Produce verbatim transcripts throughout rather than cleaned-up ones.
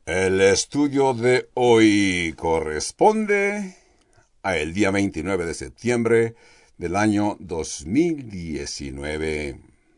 El estudio de hoy corresponde a el día veintinueve de septiembre del año dos mil diecinueve.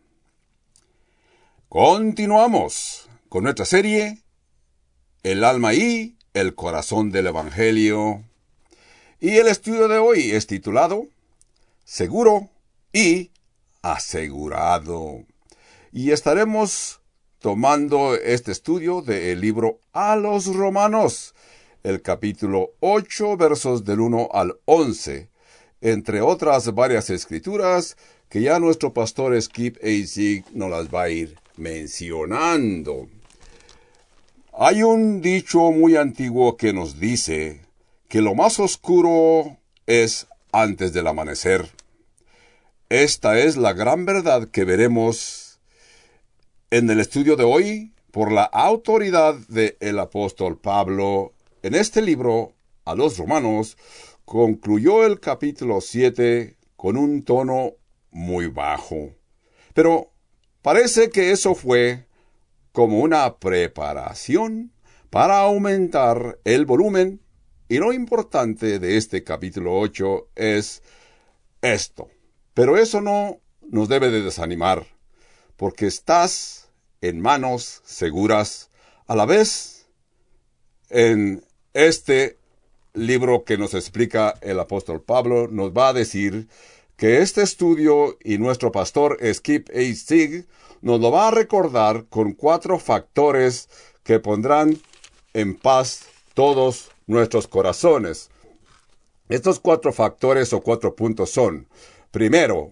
Continuamos con nuestra serie El alma y el corazón del Evangelio. Y el estudio de hoy es titulado Seguro y asegurado. Y estaremos tomando este estudio del libro a los Romanos, el capítulo ocho, versos del uno al once, entre otras varias escrituras que ya nuestro pastor Skip Heitzig nos las va a ir mencionando. Hay un dicho muy antiguo que nos dice que lo más oscuro es antes del amanecer. Esta es la gran verdad que veremos en el estudio de hoy por la autoridad del apóstol Pablo. En este libro, a los Romanos, concluyó el capítulo siete con un tono muy bajo. Pero parece que eso fue como una preparación para aumentar el volumen, y lo importante de este capítulo ocho es esto. Pero eso no nos debe de desanimar, porque estás en manos seguras. A la vez, en este libro que nos explica el apóstol Pablo, nos va a decir que este estudio y nuestro pastor Skip Heitzig nos lo va a recordar con cuatro factores que pondrán en paz todos nuestros corazones. Estos cuatro factores o cuatro puntos son: primero,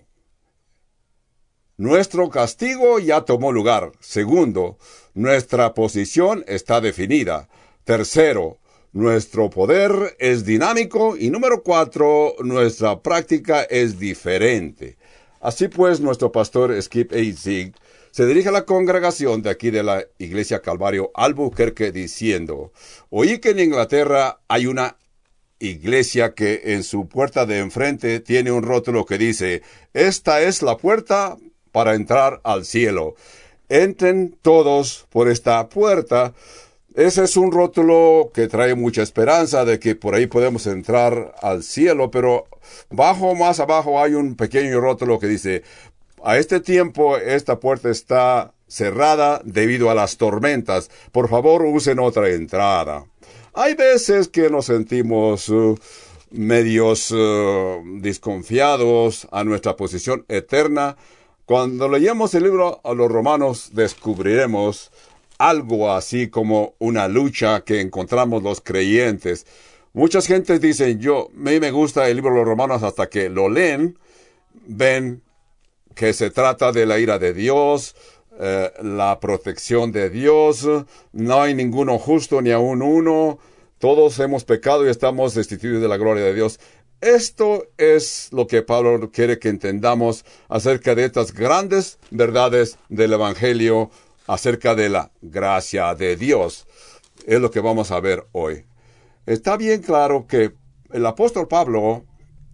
nuestro castigo ya tomó lugar. Segundo, nuestra posición está definida. Tercero, nuestro poder es dinámico. Y número cuatro, nuestra práctica es diferente. Así pues, nuestro pastor Skip Heitzig se dirige a la congregación de aquí de la Iglesia Calvario Albuquerque diciendo: oí que en Inglaterra hay una iglesia que en su puerta de enfrente tiene un rótulo que dice: esta es la puerta para entrar al cielo. Entren todos por esta puerta. Ese es un rótulo que trae mucha esperanza de que por ahí podemos entrar al cielo, pero bajo, más abajo, hay un pequeño rótulo que dice: a este tiempo esta puerta está cerrada debido a las tormentas. Por favor, usen otra entrada. Hay veces que nos sentimos uh, medios uh, desconfiados a nuestra posición eterna. Cuando leemos el libro a los Romanos, descubriremos algo así como una lucha que encontramos los creyentes. Muchas gentes dicen: yo, a mí me gusta el libro de los Romanos, hasta que lo leen, ven que se trata de la ira de Dios, eh, la protección de Dios, no hay ninguno justo ni aun uno, todos hemos pecado y estamos destituidos de la gloria de Dios. Esto es lo que Pablo quiere que entendamos acerca de estas grandes verdades del Evangelio, acerca de la gracia de Dios. Es lo que vamos a ver hoy. Está bien claro que el apóstol Pablo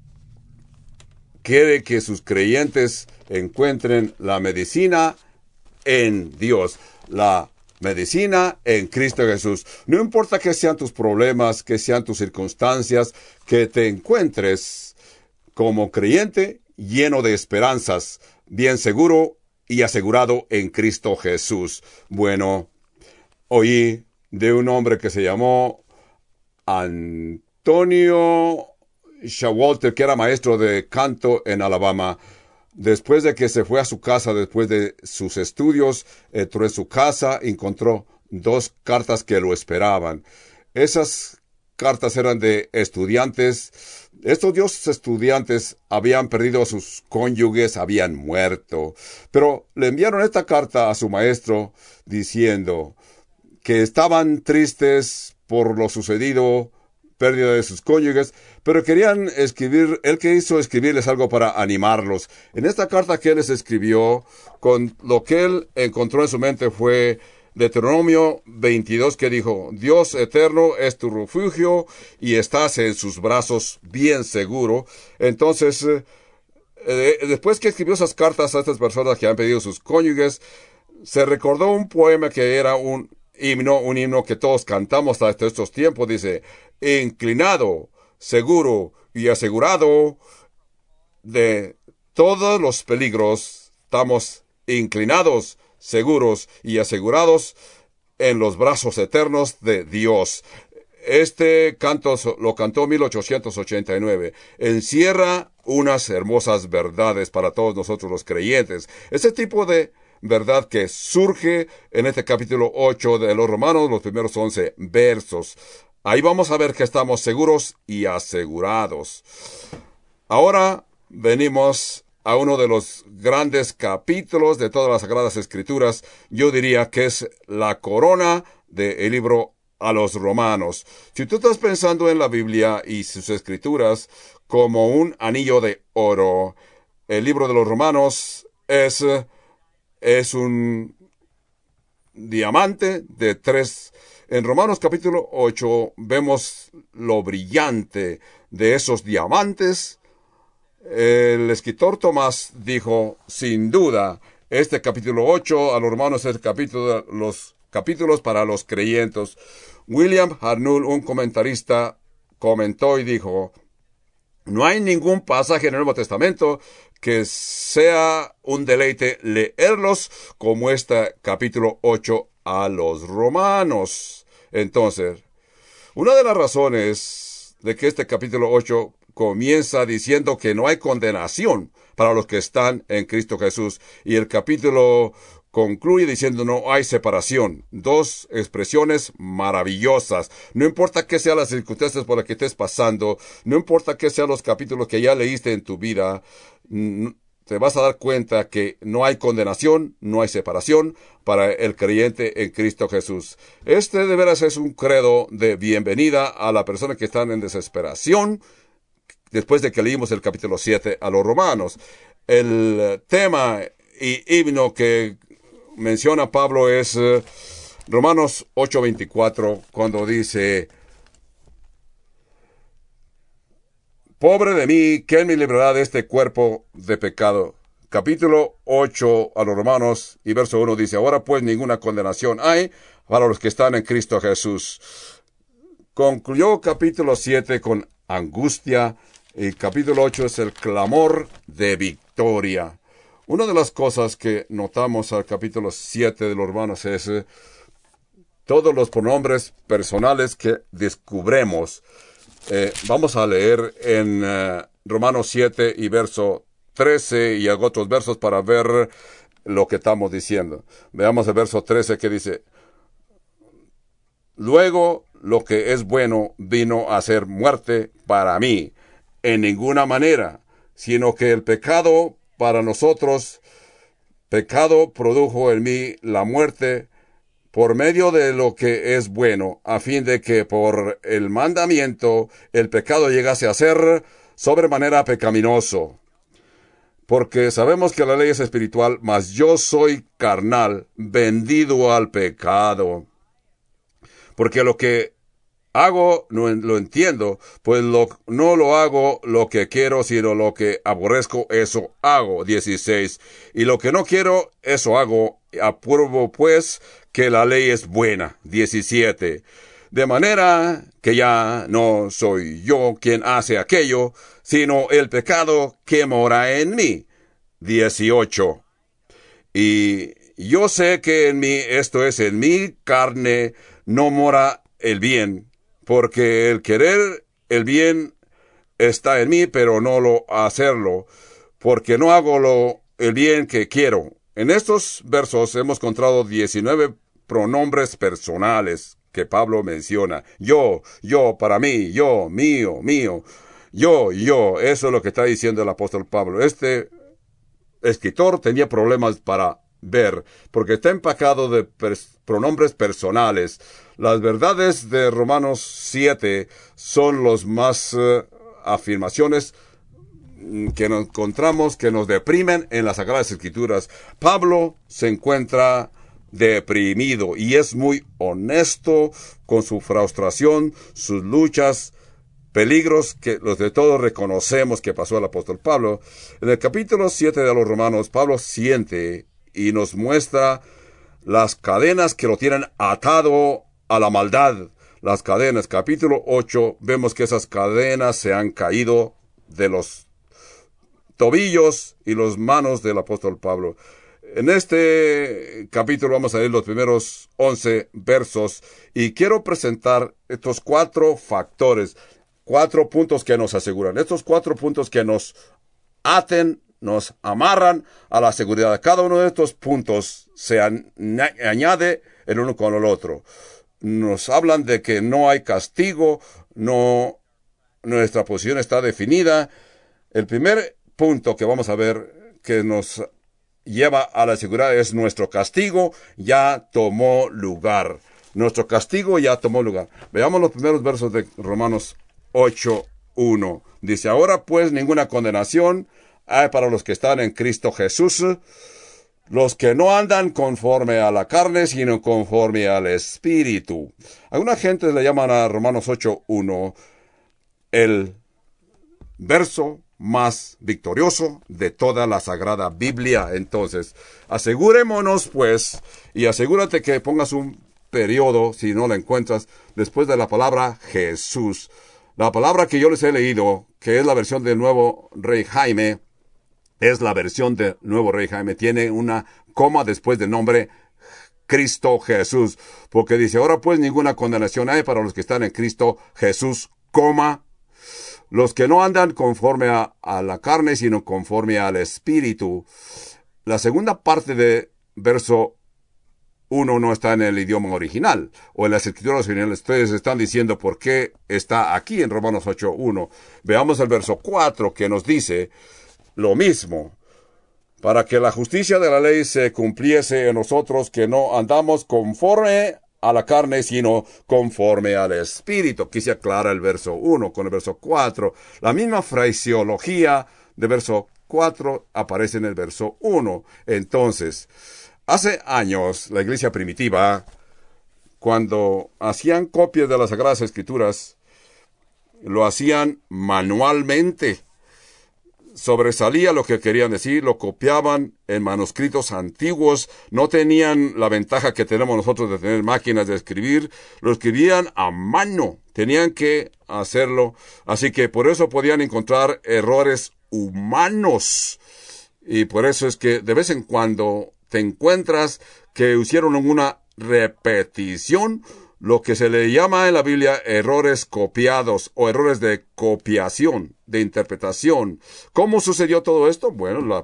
quiere que sus creyentes encuentren la medicina en Dios, la medicina en Cristo Jesús. No importa que sean tus problemas, que sean tus circunstancias, que te encuentres como creyente lleno de esperanzas, bien seguro y asegurado en Cristo Jesús. Bueno, oí de un hombre que se llamó Antonio Showalter, que era maestro de canto en Alabama. Después de que se fue a su casa, después de sus estudios, entró en su casa, encontró dos cartas que lo esperaban. Esas cartas eran de estudiantes. Estos dos estudiantes habían perdido a sus cónyuges, habían muerto. Pero le enviaron esta carta a su maestro diciendo que estaban tristes por lo sucedido, pérdida de sus cónyuges, pero querían escribir, él quiso escribirles algo para animarlos. En esta carta que él les escribió, con lo que él encontró en su mente fue Deuteronomio veintidós, que dijo: Dios eterno es tu refugio y estás en sus brazos bien seguro. Entonces, eh, después que escribió esas cartas a estas personas que han perdido sus cónyuges, se recordó un poema que era un himno, un himno que todos cantamos hasta estos tiempos, dice, inclinado, seguro y asegurado de todos los peligros, estamos inclinados, seguros y asegurados en los brazos eternos de Dios. Este canto lo cantó mil ochocientos ochenta y nueve. Encierra unas hermosas verdades para todos nosotros los creyentes. Ese tipo de verdad que surge en este capítulo ocho de los Romanos, los primeros once versos. Ahí vamos a ver que estamos seguros y asegurados. Ahora venimos a uno de los grandes capítulos de todas las Sagradas Escrituras. Yo diría que es la corona del libro a los Romanos. Si tú estás pensando en la Biblia y sus escrituras como un anillo de oro, el libro de los Romanos es, es un diamante de tres. En Romanos capítulo ocho vemos lo brillante de esos diamantes. El escritor Tomás dijo, sin duda, este capítulo ocho a los Romanos es el capítulo de los capítulos para los creyentes. William Harnell, un comentarista, comentó y dijo, no hay ningún pasaje en el Nuevo Testamento que sea un deleite leerlos como este capítulo ocho a los Romanos. Entonces, una de las razones de que este capítulo ocho comienza diciendo que no hay condenación para los que están en Cristo Jesús, y el capítulo concluye diciendo no hay separación. Dos expresiones maravillosas. No importa qué sean las circunstancias por las que estés pasando, no importa qué sean los capítulos que ya leíste en tu vida, te vas a dar cuenta que no hay condenación, no hay separación para el creyente en Cristo Jesús. Este de veras es un credo de bienvenida a la persona que están en desesperación después de que leímos el capítulo siete a los Romanos. El tema y himno que menciona Pablo es uh, Romanos ocho veinticuatro, cuando dice, pobre de mí, ¿quién me librará de este cuerpo de pecado? Capítulo ocho a los Romanos y verso uno dice, ahora pues ninguna condenación hay para los que están en Cristo Jesús. Concluyó capítulo siete con angustia, y capítulo ocho es el clamor de victoria. Una de las cosas que notamos al capítulo siete de los Romanos es eh, todos los pronombres personales que descubremos. Eh, vamos a leer en eh, Romanos siete y verso trece y otros versos para ver lo que estamos diciendo. Veamos el verso trece que dice, luego lo que es bueno vino a ser muerte para mí, en ninguna manera, sino que el pecado para nosotros, pecado produjo en mí la muerte por medio de lo que es bueno, a fin de que por el mandamiento el pecado llegase a ser sobremanera pecaminoso. Porque sabemos que la ley es espiritual, mas yo soy carnal, vendido al pecado. Porque lo que hago, no lo entiendo, pues lo, no lo hago lo que quiero, sino lo que aborrezco, eso hago. dieciséis. Y lo que no quiero, eso hago. Apruebo, pues, que la ley es buena. diecisiete. De manera que ya no soy yo quien hace aquello, sino el pecado que mora en mí. dieciocho. Y yo sé que en mí, esto es, en mi carne, no mora el bien, porque el querer el bien está en mí, pero no lo hacerlo, porque no hago lo, el bien que quiero. En estos versos hemos encontrado diecinueve pronombres personales que Pablo menciona. Yo, yo, para mí, yo, mío, mío, yo, yo. Eso es lo que está diciendo el apóstol Pablo. Este escritor tenía problemas para ver, porque está empacado de pers- pronombres personales. Las verdades de Romanos siete son los más uh, afirmaciones que nos encontramos que nos deprimen en las Sagradas Escrituras. Pablo se encuentra deprimido y es muy honesto con su frustración, sus luchas, peligros que los de todos reconocemos que pasó el apóstol Pablo. En el capítulo siete de los Romanos, Pablo siente y nos muestra las cadenas que lo tienen atado a la maldad. Las cadenas, capítulo ocho, vemos que esas cadenas se han caído de los tobillos y las manos del apóstol Pablo. En este capítulo vamos a leer los primeros once versos y quiero presentar estos cuatro factores, cuatro puntos que nos aseguran, estos cuatro puntos que nos aten, nos amarran a la seguridad. Cada uno de estos puntos se añade el uno con el otro. Nos hablan de que no hay castigo, no, nuestra posición está definida. El primer punto que vamos a ver que nos lleva a la seguridad es nuestro castigo ya tomó lugar. Nuestro castigo ya tomó lugar. Veamos los primeros versos de Romanos ocho uno. Dice, ahora pues ninguna condenación hay para los que están en Cristo Jesús, los que no andan conforme a la carne, sino conforme al Espíritu. Algunas gentes le llaman a Romanos ocho uno el verso más victorioso de toda la Sagrada Biblia. Entonces, asegurémonos pues, y asegúrate que pongas un periodo, si no la encuentras, después de la palabra Jesús. La palabra que yo les he leído, que es la versión del Nuevo Rey Jaime, es la versión del Nuevo Rey Jaime, tiene una coma después del nombre Cristo Jesús, porque dice, ahora pues ninguna condenación hay para los que están en Cristo Jesús, coma, los que no andan conforme a, a la carne, sino conforme al Espíritu. La segunda parte de verso uno no está en el idioma original, o en las escrituras originales. Ustedes están diciendo por qué está aquí en Romanos ocho uno. Veamos el verso cuatro, que nos dice lo mismo. Para que la justicia de la ley se cumpliese en nosotros, que no andamos conforme a la carne, sino conforme al Espíritu. Aquí se aclara el verso uno con el verso cuatro. La misma fraseología de verso cuatro aparece en el verso uno. Entonces, hace años, la iglesia primitiva, cuando hacían copias de las Sagradas Escrituras, lo hacían manualmente. Sobresalía lo que querían decir, lo copiaban en manuscritos antiguos, no tenían la ventaja que tenemos nosotros de tener máquinas de escribir, lo escribían a mano, tenían que hacerlo, así que por eso podían encontrar errores humanos, y por eso es que de vez en cuando te encuentras que hicieron una repetición, lo que se le llama en la Biblia errores copiados o errores de copiación, de interpretación. ¿Cómo sucedió todo esto? Bueno, la,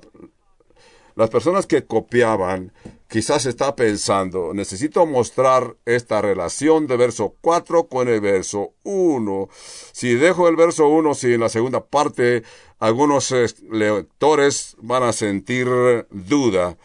las personas que copiaban quizás está pensando, necesito mostrar esta relación de verso cuatro con el verso uno. Si dejo el verso uno, si en la segunda parte algunos eh, lectores van a sentir duda,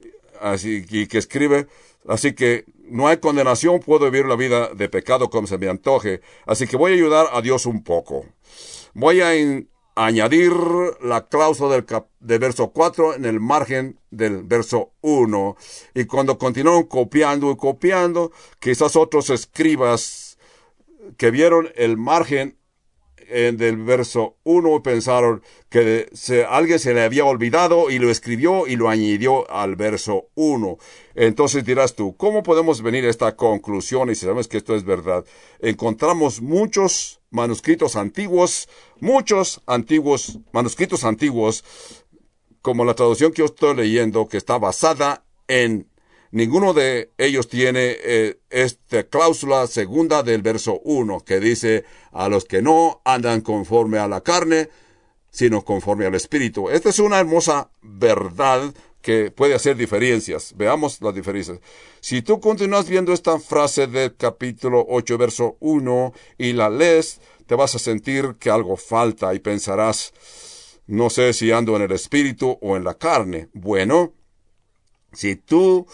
así y que escribe, así que no hay condenación, puedo vivir la vida de pecado como se me antoje. Así que voy a ayudar a Dios un poco. Voy a in, añadir la cláusula del, cap, del verso cuatro en el margen del verso uno. Y cuando continúan copiando y copiando, quizás otros escribas que vieron el margen en del verso uno pensaron que se, alguien se le había olvidado y lo escribió y lo añadió al verso uno. Entonces dirás tú, ¿cómo podemos venir a esta conclusión? Y si sabemos que esto es verdad, encontramos muchos manuscritos antiguos, muchos antiguos, manuscritos antiguos, como la traducción que yo estoy leyendo, que está basada en ninguno de ellos tiene eh, esta cláusula segunda del verso uno, que dice, a los que no andan conforme a la carne, sino conforme al Espíritu. Esta es una hermosa verdad que puede hacer diferencias. Veamos las diferencias. Si tú continúas viendo esta frase del capítulo ocho, verso uno, y la lees, te vas a sentir que algo falta y pensarás, no sé si ando en el Espíritu o en la carne. Bueno, si tú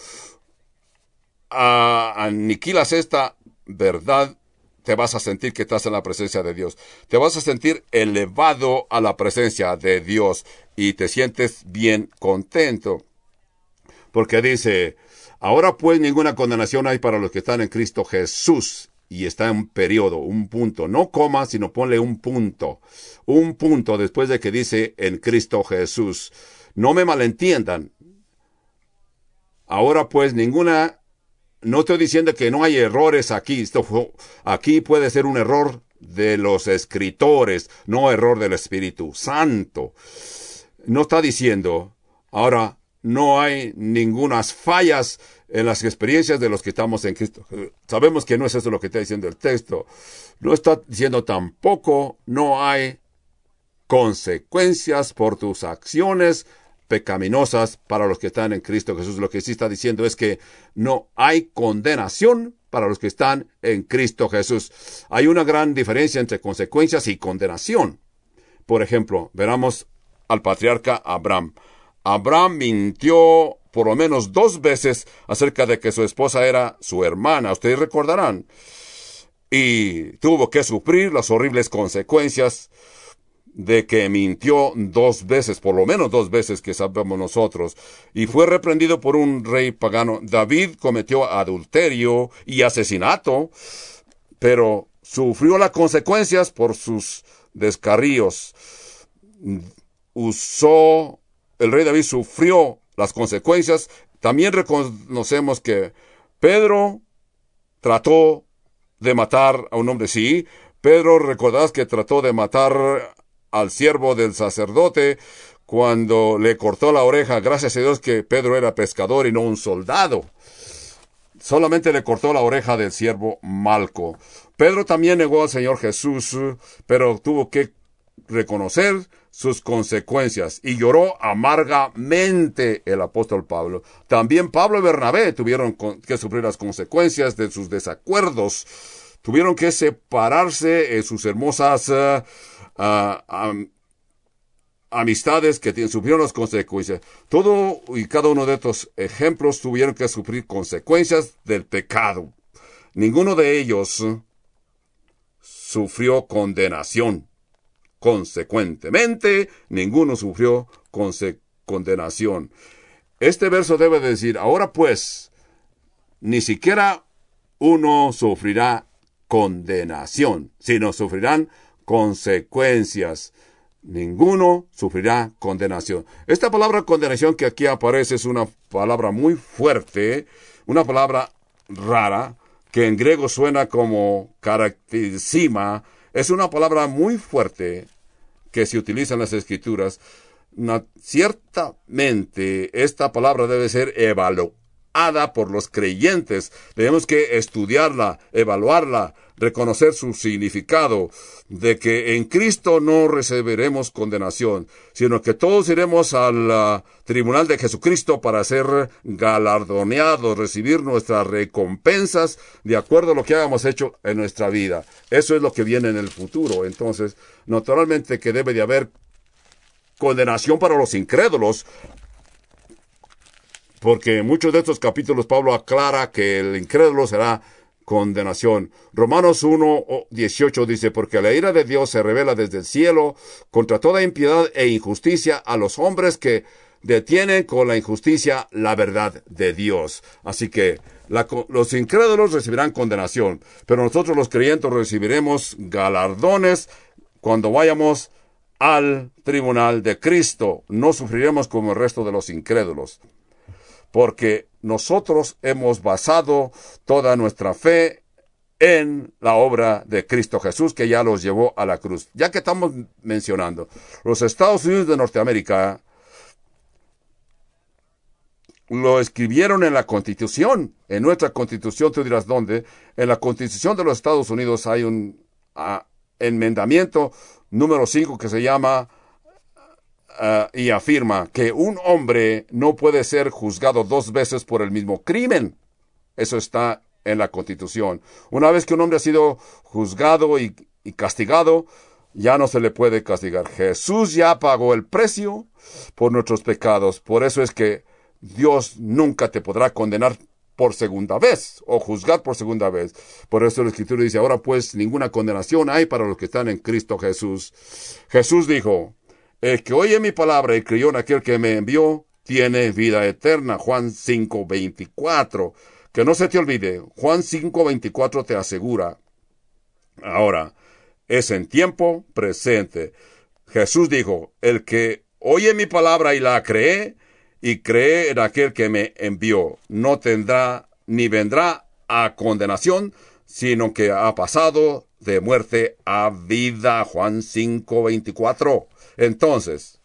uh, aniquilas esta verdad, te vas a sentir que estás en la presencia de Dios. Te vas a sentir elevado a la presencia de Dios y te sientes bien contento. Porque dice, ahora pues ninguna condenación hay para los que están en Cristo Jesús. Y está en un periodo, un punto. No coma, sino ponle un punto. Un punto después de que dice en Cristo Jesús. No me malentiendan. Ahora pues ninguna, no estoy diciendo que no hay errores aquí, esto fue, aquí puede ser un error de los escritores, no error del Espíritu Santo. No está diciendo, ahora, no hay ningunas fallas en las experiencias de los que estamos en Cristo. Sabemos que no es eso lo que está diciendo el texto. No está diciendo tampoco, no hay consecuencias por tus acciones pecaminosas para los que están en Cristo Jesús. Lo que sí está diciendo es que no hay condenación para los que están en Cristo Jesús. Hay una gran diferencia entre consecuencias y condenación. Por ejemplo, veramos al patriarca Abraham. Abraham mintió por lo menos dos veces acerca de que su esposa era su hermana. Ustedes recordarán. Y tuvo que sufrir las horribles consecuencias de que mintió dos veces, por lo menos dos veces que sabemos nosotros, y fue reprendido por un rey pagano. David cometió adulterio y asesinato, pero sufrió las consecuencias por sus descarríos. Usó, el rey David sufrió las consecuencias. También reconocemos que Pedro trató de matar a un hombre. Sí, Pedro, recordás que trató de matar al siervo del sacerdote cuando le cortó la oreja. Gracias a Dios que Pedro era pescador y no un soldado. Solamente le cortó la oreja del siervo Malco. Pedro también negó al Señor Jesús, pero tuvo que reconocer sus consecuencias y lloró amargamente el apóstol Pablo. También Pablo y Bernabé tuvieron que sufrir las consecuencias de sus desacuerdos. Tuvieron que separarse en sus hermosas uh, uh, um, amistades que sufrieron las consecuencias. Todo y cada uno de estos ejemplos tuvieron que sufrir consecuencias del pecado. Ninguno de ellos sufrió condenación. Consecuentemente, ninguno sufrió conse- condenación. Este verso debe decir, ahora pues, ni siquiera uno sufrirá condenación, sino sufrirán consecuencias. Ninguno sufrirá condenación. Esta palabra condenación que aquí aparece es una palabra muy fuerte, una palabra rara, que en griego suena como caracterizima. Es una palabra muy fuerte que se utiliza en las Escrituras. No, ciertamente, esta palabra debe ser evaluada por los creyentes. Tenemos que estudiarla, evaluarla, reconocer su significado, de que en Cristo no recibiremos condenación, sino que todos iremos al uh, tribunal de Jesucristo para ser galardoneados, recibir nuestras recompensas de acuerdo a lo que hayamos hecho en nuestra vida. Eso es lo que viene en el futuro. Entonces, naturalmente que debe de haber condenación para los incrédulos, porque en muchos de estos capítulos Pablo aclara que el incrédulo será condenación. Romanos uno dieciocho dice, porque la ira de Dios se revela desde el cielo contra toda impiedad e injusticia a los hombres que detienen con la injusticia la verdad de Dios. Así que la, los incrédulos recibirán condenación, pero nosotros los creyentes recibiremos galardones cuando vayamos al tribunal de Cristo. No sufriremos como el resto de los incrédulos, porque nosotros hemos basado toda nuestra fe en la obra de Cristo Jesús, que ya los llevó a la cruz. Ya que estamos mencionando, los Estados Unidos de Norteamérica lo escribieron en la Constitución, en nuestra Constitución. Tú dirás, ¿dónde? En la Constitución de los Estados Unidos hay un uh, enmendamiento número cinco que se llama Uh, y afirma que un hombre no puede ser juzgado dos veces por el mismo crimen. Eso está en la Constitución. Una vez que un hombre ha sido juzgado y, y castigado, ya no se le puede castigar. Jesús ya pagó el precio por nuestros pecados. Por eso es que Dios nunca te podrá condenar por segunda vez o juzgar por segunda vez. Por eso la Escritura dice, ahora pues ninguna condenación hay para los que están en Cristo Jesús. Jesús dijo, el que oye mi palabra y creyó en aquel que me envió, tiene vida eterna. Juan cinco veinticuatro. Que no se te olvide, Juan cinco veinticuatro te asegura. Ahora, es en tiempo presente. Jesús dijo, el que oye mi palabra y la cree, y cree en aquel que me envió, no tendrá ni vendrá a condenación, sino que ha pasado de muerte a vida. Juan cinco veinticuatro. Entonces,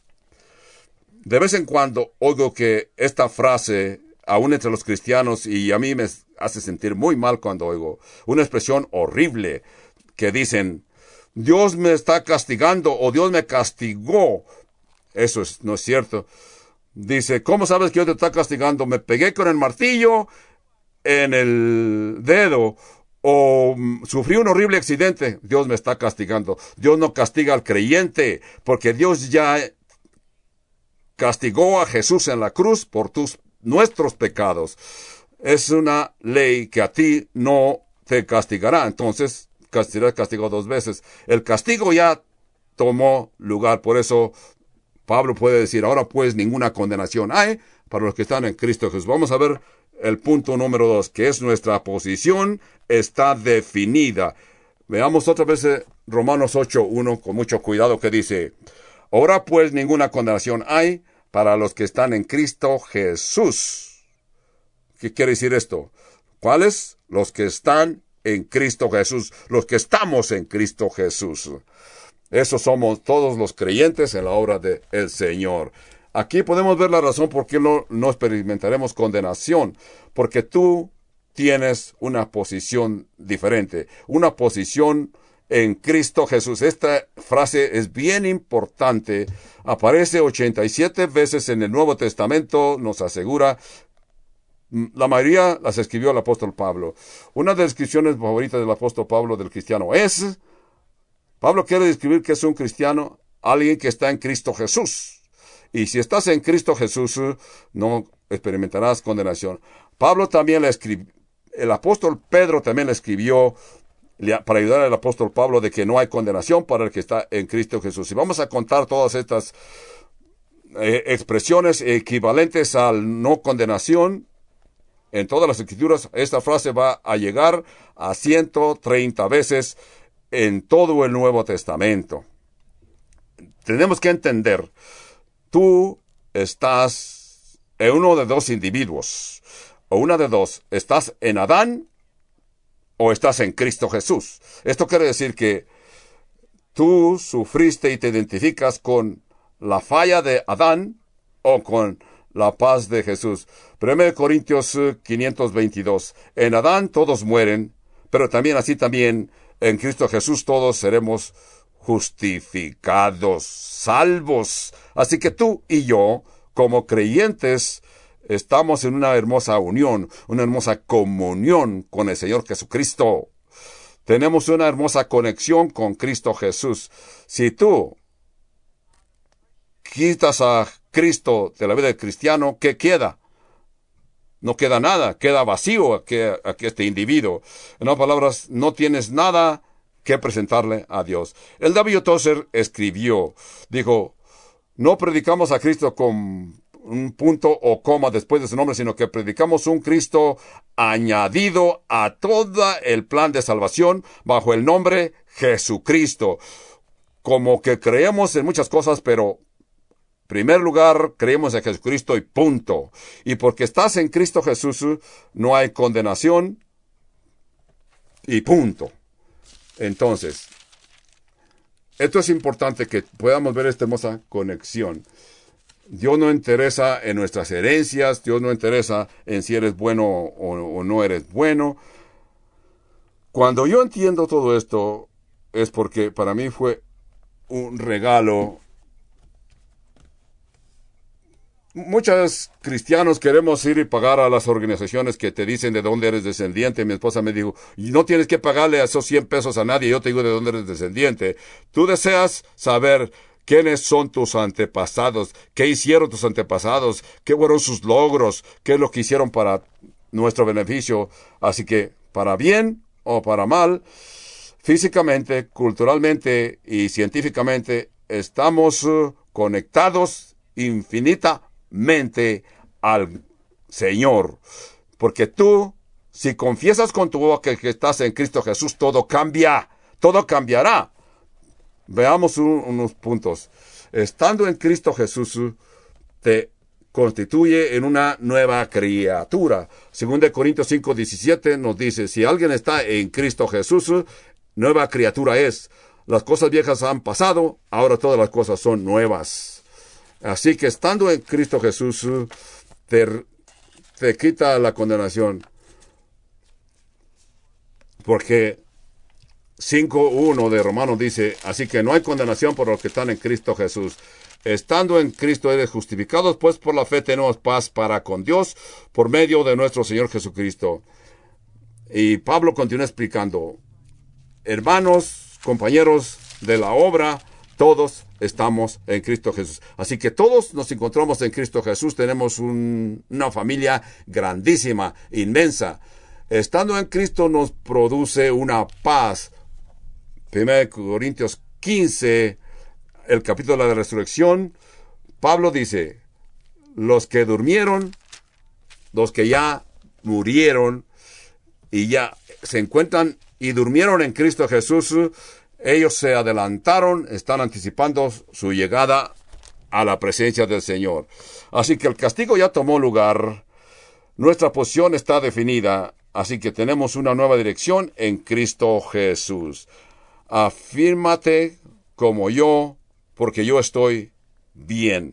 de vez en cuando oigo que esta frase, aún entre los cristianos, y a mí me hace sentir muy mal cuando oigo una expresión horrible que dicen, Dios me está castigando o Dios me castigó. Eso es, no es cierto. Dice, ¿cómo sabes que Dios te está castigando? Me pegué con el martillo en el dedo o mm, sufrí un horrible accidente. Dios me está castigando. Dios no castiga al creyente porque Dios ya castigó a Jesús en la cruz por tus nuestros pecados. Es una ley que a ti no te castigará. Entonces, serás castigado dos veces. El castigo ya tomó lugar. Por eso Pablo puede decir, ahora pues ninguna condenación hay para los que están en Cristo Jesús. Vamos a ver el punto número dos, que es nuestra posición está definida. Veamos otra vez Romanos ocho uno con mucho cuidado, que dice, ahora pues ninguna condenación hay para los que están en Cristo Jesús. ¿Qué quiere decir esto? ¿Cuáles? Los que están en Cristo Jesús, los que estamos en Cristo Jesús. Esos somos todos los creyentes en la obra del Señor. Aquí podemos ver la razón por qué no, no experimentaremos condenación, porque tú tienes una posición diferente, una posición en Cristo Jesús. Esta frase es bien importante, aparece ochenta y siete veces en el Nuevo Testamento, nos asegura. La mayoría las escribió el apóstol Pablo. Una de las descripciones favoritas del apóstol Pablo del cristiano es, Pablo quiere describir que es un cristiano, alguien que está en Cristo Jesús. Y si estás en Cristo Jesús, no experimentarás condenación. Pablo también le escribió, el apóstol Pedro también le escribió para ayudar al apóstol Pablo de que no hay condenación para el que está en Cristo Jesús. Y vamos a contar todas estas eh, expresiones equivalentes al no condenación. En todas las escrituras, esta frase va a llegar a ciento treinta veces en todo el Nuevo Testamento. Tenemos que entender, tú estás en uno de dos individuos, o una de dos, estás en Adán o estás en Cristo Jesús. Esto quiere decir que tú sufriste y te identificas con la falla de Adán o con la paz de Jesús. Primera Corintios quinientos veintidós. En Adán todos mueren, pero también así también en Cristo Jesús todos seremos justificados, salvos. Así que tú y yo, como creyentes, estamos en una hermosa unión, una hermosa comunión con el Señor Jesucristo. Tenemos una hermosa conexión con Cristo Jesús. Si tú quitas a Cristo de la vida del cristiano, ¿qué queda? No queda nada, queda vacío aquí, aquí este individuo. En otras palabras, no tienes nada que presentarle a Dios. El W. Tozer escribió, dijo, no predicamos a Cristo con un punto o coma después de su nombre, sino que predicamos un Cristo añadido a todo el plan de salvación bajo el nombre Jesucristo. Como que creemos en muchas cosas, pero en primer lugar, creemos en Jesucristo y punto. Y porque estás en Cristo Jesús, no hay condenación y punto. Entonces, esto es importante que podamos ver esta hermosa conexión. Dios no interesa en nuestras herencias, Dios no interesa en si eres bueno o, o no eres bueno. Cuando yo entiendo todo esto, es porque para mí fue un regalo. Muchos cristianos queremos ir y pagar a las organizaciones que te dicen de dónde eres descendiente. Mi esposa me dijo, no tienes que pagarle esos cien pesos a nadie, yo te digo de dónde eres descendiente. Tú deseas saber quiénes son tus antepasados, qué hicieron tus antepasados, qué fueron sus logros, qué es lo que hicieron para nuestro beneficio. Así que, para bien o para mal, físicamente, culturalmente y científicamente, estamos uh, conectados infinitamente mente al Señor, porque tú, si confiesas con tu boca que estás en Cristo Jesús, todo cambia, todo cambiará. Veamos un, unos puntos. Estando en Cristo Jesús, te constituye en una nueva criatura. Según de Corintios cinco diecisiete nos dice, si alguien está en Cristo Jesús, nueva criatura es. Las cosas viejas han pasado, ahora todas las cosas son nuevas. Así que estando en Cristo Jesús, te, te quita la condenación. Porque cinco uno de Romanos dice, así que no hay condenación por los que están en Cristo Jesús. Estando en Cristo eres justificados, pues por la fe tenemos paz para con Dios por medio de nuestro Señor Jesucristo. Y Pablo continúa explicando, hermanos, compañeros de la obra, todos estamos en Cristo Jesús. Así que todos nos encontramos en Cristo Jesús, tenemos un, una familia grandísima, inmensa. Estando en Cristo nos produce una paz. primera Corintios quince, el capítulo de la resurrección, Pablo dice, los que durmieron, los que ya murieron y ya se encuentran y durmieron en Cristo Jesús, ellos se adelantaron, están anticipando su llegada a la presencia del Señor. Así que el castigo ya tomó lugar, nuestra posición está definida, así que tenemos una nueva dirección en Cristo Jesús. Afírmate como yo, porque yo estoy bien.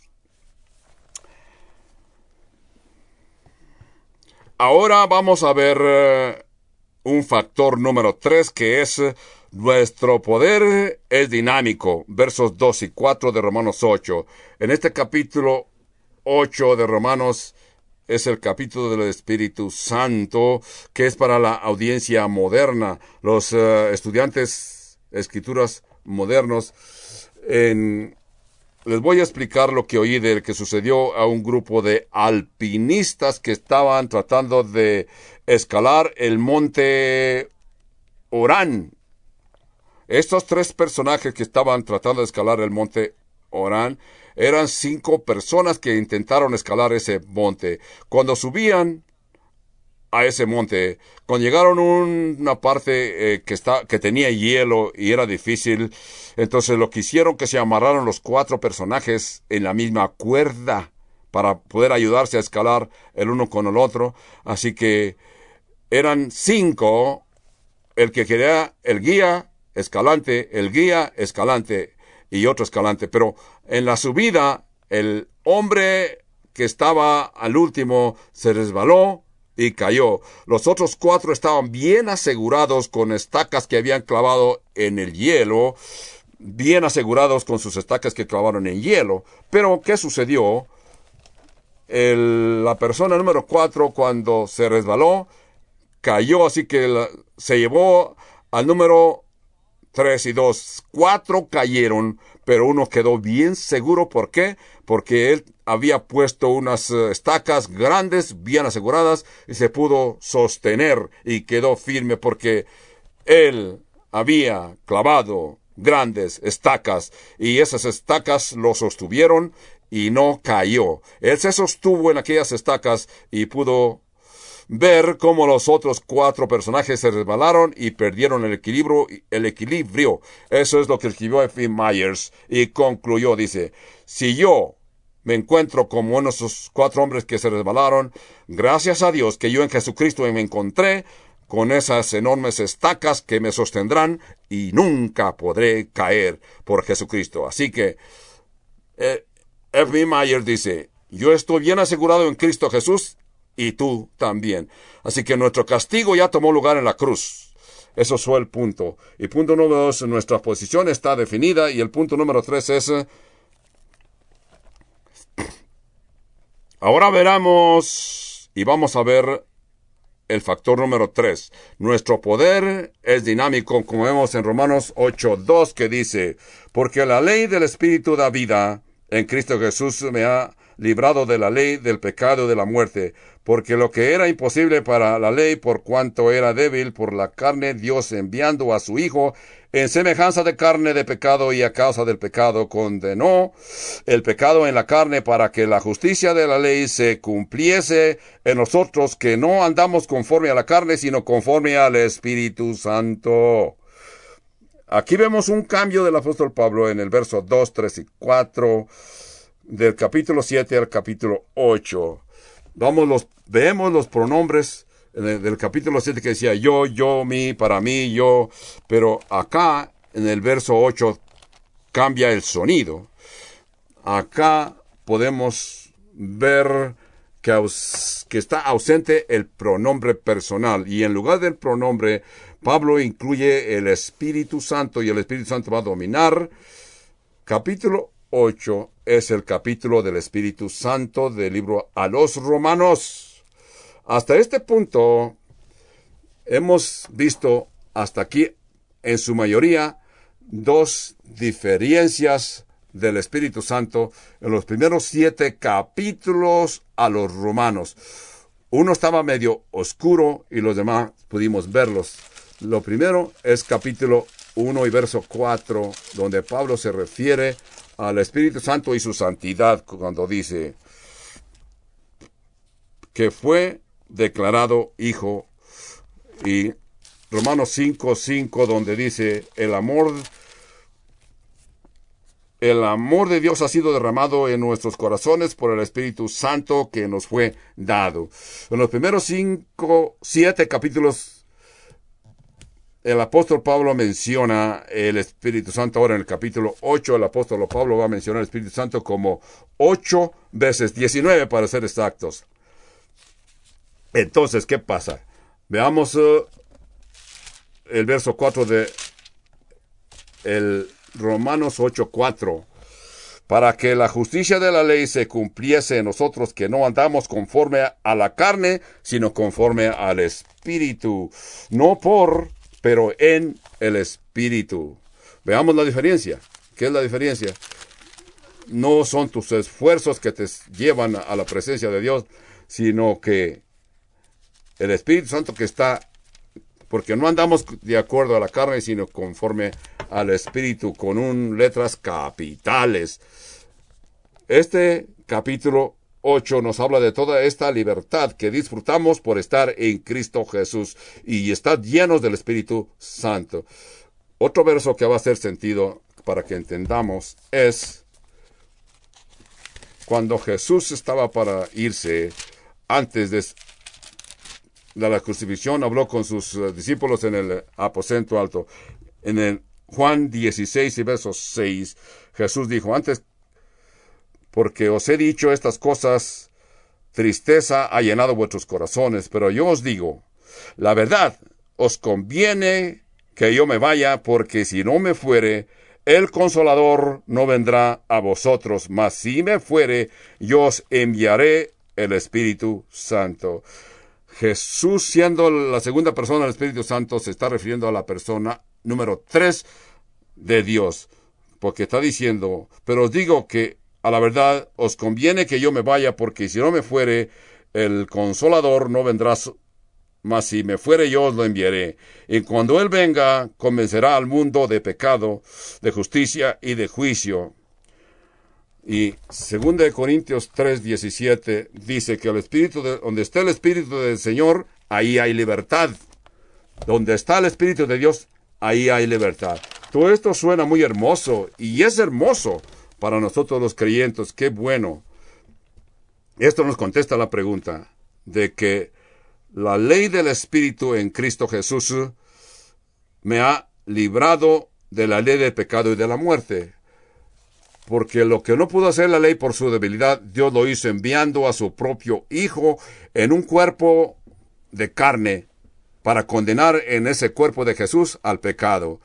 Ahora vamos a ver uh, un factor número tres, que es uh, nuestro poder es dinámico. Versos dos y cuatro de Romanos ocho. En este capítulo ocho de Romanos es el capítulo del Espíritu Santo, que es para la audiencia moderna. Los uh, estudiantes escrituras modernos, en, les voy a explicar lo que oí del que sucedió a un grupo de alpinistas que estaban tratando de escalar el monte Orán. Estos tres personajes que estaban tratando de escalar el monte Orán eran cinco personas que intentaron escalar ese monte. Cuando subían a ese monte, cuando llegaron a un, una parte eh, que, está, que tenía hielo y era difícil, entonces lo que hicieron que se amarraron los cuatro personajes en la misma cuerda para poder ayudarse a escalar el uno con el otro. Así que eran cinco, el que quería el guía escalante, el guía escalante y otro escalante. Pero en la subida, el hombre que estaba al último se resbaló y cayó. Los otros cuatro estaban bien asegurados con estacas que habían clavado en el hielo, bien asegurados con sus estacas que clavaron en hielo. Pero, ¿qué sucedió? El, la persona número cuatro, cuando se resbaló, cayó, así que la, se llevó al número tres y dos. Cuatro cayeron, pero uno quedó bien seguro. ¿Por qué? Porque él había puesto unas estacas grandes, bien aseguradas, y se pudo sostener y quedó firme porque él había clavado grandes estacas y esas estacas lo sostuvieron y no cayó. Él se sostuvo en aquellas estacas y pudo ver cómo los otros cuatro personajes se resbalaron y perdieron el equilibrio, el equilibrio. Eso es lo que escribió F. Myers y concluyó, dice, si yo me encuentro como uno de esos cuatro hombres que se resbalaron, gracias a Dios que yo en Jesucristo me encontré con esas enormes estacas que me sostendrán y nunca podré caer por Jesucristo. Así que eh, F. Myers dice, yo estoy bien asegurado en Cristo Jesús y tú también. Así que nuestro castigo ya tomó lugar en la cruz. Eso fue el punto. Y punto número dos, nuestra posición está definida. Y el punto número tres es, ahora veremos y vamos a ver el factor número tres. Nuestro poder es dinámico, como vemos en Romanos ocho dos, que dice, porque la ley del Espíritu da vida en Cristo Jesús me ha librado de la ley del pecado y de la muerte, porque lo que era imposible para la ley, por cuanto era débil por la carne, Dios enviando a su Hijo en semejanza de carne de pecado y a causa del pecado condenó el pecado en la carne para que la justicia de la ley se cumpliese en nosotros, que no andamos conforme a la carne, sino conforme al Espíritu Santo. Aquí vemos un cambio del apóstol Pablo en el verso dos, tres y cuatro. del capítulo siete al capítulo ocho. Vamos, los, vemos los pronombres el, del capítulo siete que decía yo, yo, mi, para mí, yo. Pero acá, en el verso ocho, cambia el sonido. Acá podemos ver que, aus, que está ausente el pronombre personal. Y en lugar del pronombre, Pablo incluye el Espíritu Santo y el Espíritu Santo va a dominar. Capítulo ocho es el capítulo del Espíritu Santo del libro a los Romanos. Hasta este punto hemos visto hasta aquí en su mayoría dos diferencias del Espíritu Santo en los primeros siete capítulos a los Romanos. Uno estaba medio oscuro y los demás pudimos verlos. Lo primero es capítulo uno y verso cuatro, donde Pablo se refiere al Espíritu Santo y su santidad cuando dice que fue declarado hijo, y Romanos cinco cinco, donde dice el amor el amor de Dios ha sido derramado en nuestros corazones por el Espíritu Santo que nos fue dado. En los primeros cinco, siete capítulos, el apóstol Pablo menciona el Espíritu Santo. Ahora en el capítulo ocho, el apóstol Pablo va a mencionar el Espíritu Santo como ocho veces, diecinueve para ser exactos. Entonces, ¿qué pasa? Veamos uh, el verso cuatro de el Romanos ocho cuatro. Para que la justicia de la ley se cumpliese en nosotros, que no andamos conforme a la carne, sino conforme al Espíritu. No por, pero en el Espíritu. Veamos la diferencia. ¿Qué es la diferencia? No son tus esfuerzos que te llevan a la presencia de Dios, sino que el Espíritu Santo que está, porque no andamos de acuerdo a la carne, sino conforme al Espíritu, con un letras capitales. Este capítulo ocho nos habla de toda esta libertad que disfrutamos por estar en Cristo Jesús y estar llenos del Espíritu Santo. Otro verso que va a hacer sentido para que entendamos es cuando Jesús estaba para irse, antes de de la crucifixión, habló con sus uh, discípulos en el aposento alto. En el Juan dieciséis y verso seis, Jesús dijo, antes, porque os he dicho estas cosas, tristeza ha llenado vuestros corazones, pero yo os digo, la verdad, os conviene que yo me vaya, porque si no me fuere, el Consolador no vendrá a vosotros, mas si me fuere, yo os enviaré el Espíritu Santo. Jesús, siendo la segunda persona del Espíritu Santo, se está refiriendo a la persona número tres de Dios, porque está diciendo, pero os digo que a la verdad os conviene que yo me vaya, porque si no me fuere, el Consolador no vendrá, mas si me fuere yo os lo enviaré. Y cuando Él venga, convencerá al mundo de pecado, de justicia y de juicio. Y segunda de Corintios tres diecisiete dice que el Espíritu de, donde está el Espíritu del Señor, ahí hay libertad. Donde está el Espíritu de Dios, ahí hay libertad. Todo esto suena muy hermoso, y es hermoso para nosotros los creyentes. ¡Qué bueno! Esto nos contesta la pregunta de que la ley del Espíritu en Cristo Jesús me ha librado de la ley del pecado y de la muerte. Porque lo que no pudo hacer la ley por su debilidad, Dios lo hizo enviando a su propio Hijo en un cuerpo de carne para condenar en ese cuerpo de Jesús al pecado.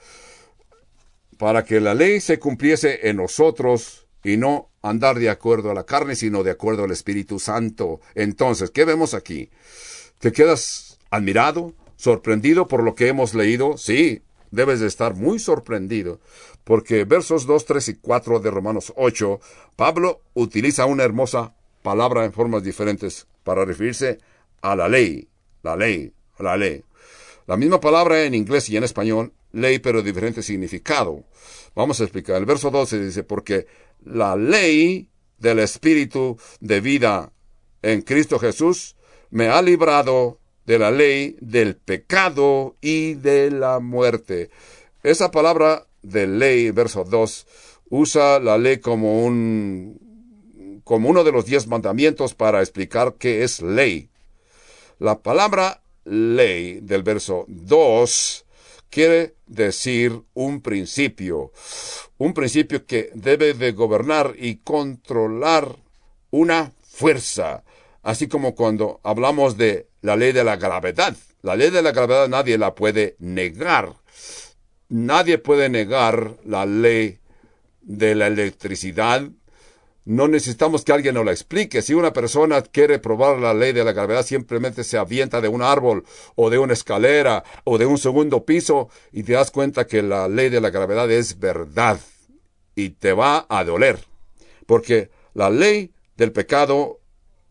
Para que la ley se cumpliese en nosotros y no andar de acuerdo a la carne, sino de acuerdo al Espíritu Santo. Entonces, ¿qué vemos aquí? ¿Te quedas admirado, sorprendido por lo que hemos leído? Sí, debes de estar muy sorprendido, porque versos dos, tres y cuatro de Romanos ocho, Pablo utiliza una hermosa palabra en formas diferentes para referirse a la ley, la ley, la ley. La misma palabra en inglés y en español, ley, pero de diferente significado. Vamos a explicar. El verso doce dice, porque la ley del Espíritu de vida en Cristo Jesús me ha librado de la ley del pecado y de la muerte. Esa palabra de ley, verso dos, usa la ley como un, como uno de los diez mandamientos para explicar qué es ley. La palabra ley del verso dos quiere decir un principio, un principio que debe de gobernar y controlar una fuerza, así como cuando hablamos de la ley de la gravedad. La ley de la gravedad nadie la puede negar. Nadie puede negar la ley de la electricidad. No necesitamos que alguien nos la explique. Si una persona quiere probar la ley de la gravedad, simplemente se avienta de un árbol o de una escalera o de un segundo piso y te das cuenta que la ley de la gravedad es verdad y te va a doler. Porque la ley del pecado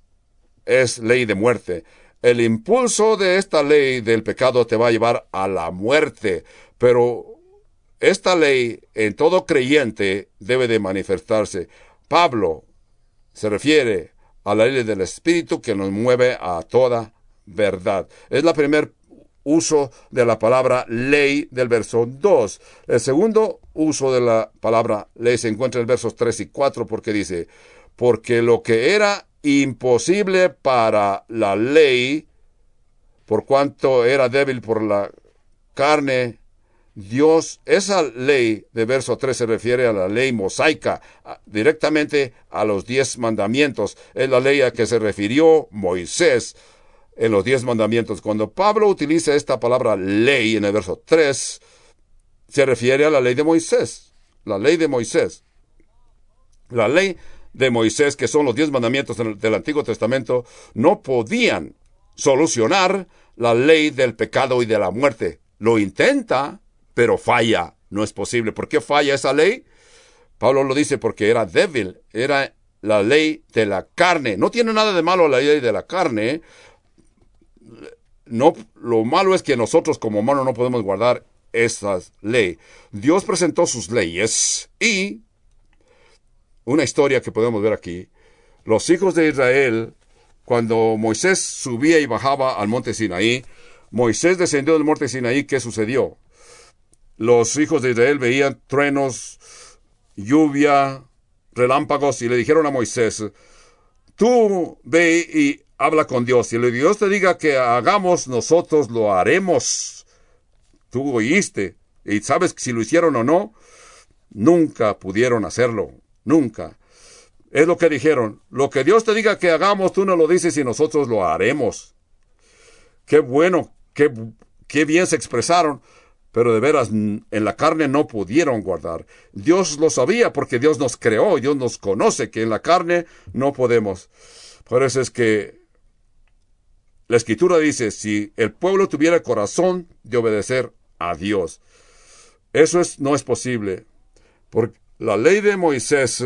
es ley de muerte. El impulso de esta ley del pecado te va a llevar a la muerte, pero esta ley en todo creyente debe de manifestarse. Pablo se refiere a la ley del Espíritu que nos mueve a toda verdad. Es la primer uso de la palabra ley del verso dos. El segundo uso de la palabra ley se encuentra en el versos tres y cuatro porque dice, porque lo que era imposible para la ley, por cuanto era débil por la carne, Dios, esa ley de verso tres se refiere a la ley mosaica, a, directamente a los diez mandamientos. Es la ley a que se refirió Moisés en los diez mandamientos. Cuando Pablo utiliza esta palabra ley en el verso tres, se refiere a la ley de Moisés. La ley de Moisés. La ley de Moisés, que son los diez mandamientos del, del Antiguo Testamento, no podían solucionar la ley del pecado y de la muerte. Lo intenta, pero falla. No es posible. ¿Por qué falla esa ley? Pablo lo dice porque era débil. Era la ley de la carne. No tiene nada de malo la ley de la carne. No, lo malo es que nosotros como humanos no podemos guardar esa ley. Dios presentó sus leyes y una historia que podemos ver aquí. Los hijos de Israel, cuando Moisés subía y bajaba al monte Sinaí, Moisés descendió del monte Sinaí, ¿qué sucedió? Los hijos de Israel veían truenos, lluvia, relámpagos, y le dijeron a Moisés, tú ve y habla con Dios. Y le Dios te diga que hagamos, nosotros lo haremos. Tú oíste. Y sabes si lo hicieron o no, nunca pudieron hacerlo. Nunca. Es lo que dijeron. Lo que Dios te diga que hagamos, tú no lo dices y nosotros lo haremos. Qué bueno, qué, qué bien se expresaron. Pero de veras, en la carne no pudieron guardar. Dios lo sabía porque Dios nos creó y Dios nos conoce que en la carne no podemos. Por eso es que la Escritura dice, si el pueblo tuviera el corazón de obedecer a Dios, eso es, no es posible. Porque la ley de Moisés,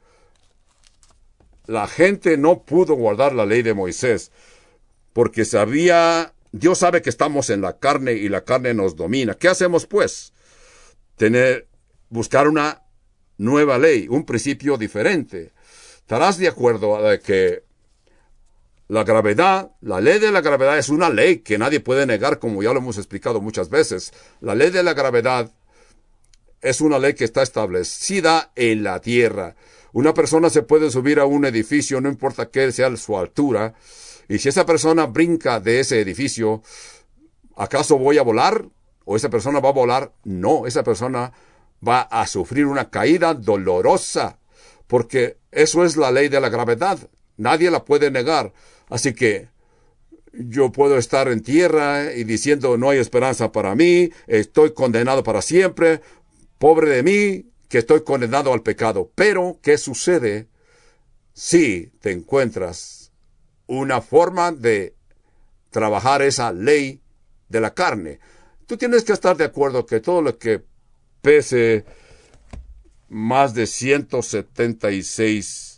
la gente no pudo guardar la ley de Moisés porque sabía... Dios sabe que estamos en la carne y la carne nos domina. ¿Qué hacemos, pues? Tener, buscar una nueva ley, un principio diferente. Estarás de acuerdo de que la gravedad, la ley de la gravedad es una ley que nadie puede negar, como ya lo hemos explicado muchas veces. La ley de la gravedad es una ley que está establecida en la tierra. Una persona se puede subir a un edificio, no importa qué sea su altura, y si esa persona brinca de ese edificio, ¿acaso voy a volar? ¿O esa persona va a volar? No, esa persona va a sufrir una caída dolorosa, porque eso es la ley de la gravedad. Nadie la puede negar. Así que yo puedo estar en tierra y diciendo no hay esperanza para mí, estoy condenado para siempre, pobre de mí, que estoy condenado al pecado. Pero, ¿qué sucede si te encuentras una forma de trabajar esa ley de la carne? Tú tienes que estar de acuerdo que todo lo que pese más de ciento setenta y seis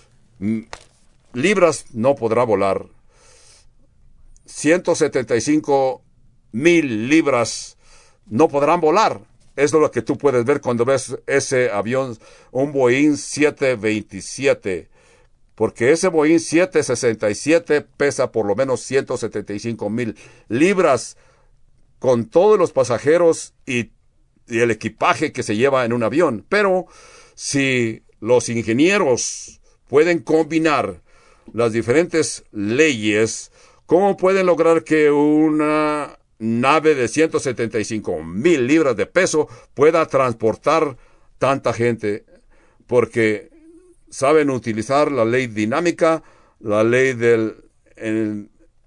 libras no podrá volar. ciento setenta y cinco mil libras no podrán volar. Eso es lo que tú puedes ver cuando ves ese avión, un Boeing siete veintisiete. Porque ese Boeing siete sesenta y siete pesa por lo menos ciento setenta y cinco mil libras con todos los pasajeros y, y el equipaje que se lleva en un avión. Pero si los ingenieros pueden combinar las diferentes leyes, cómo pueden lograr que una nave de ciento setenta y cinco mil libras de peso pueda transportar tanta gente, porque saben utilizar la ley dinámica, la ley del, el,